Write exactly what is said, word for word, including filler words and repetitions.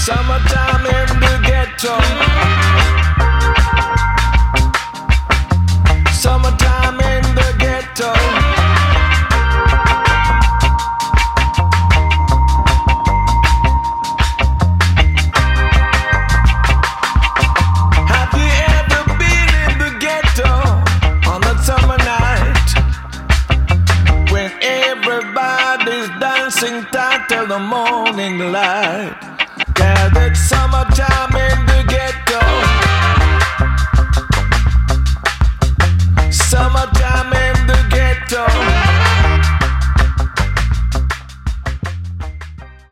Summertime in the ghetto. Summertime in the ghetto. Have you ever been in the ghetto on a summer night when everybody's dancing tight till the morning light? Yeah, it's summertime in the